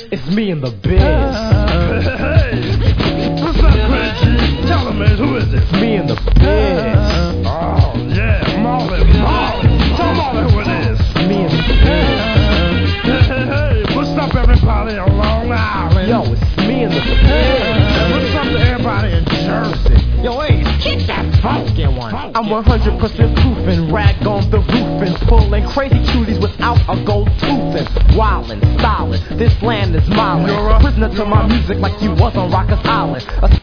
It's me and the biz. Hey, what's up, Craig? Tell him, man, who is it? It's me and the biz. Oh, yeah, Marley. Tell Marley who it is. It's me and the biz. Hey, what's up, everybody on Long Island? Yo, it's me and the biz. What's up to everybody in Jersey? Yo, Ace, kick that funky one. I'm 100% proof and rag on the roof and pulling crazy cuties without a gold tooth and wildin', stylin'. This land is mine. You're a Prisoner to my music like you was on Rikers Island.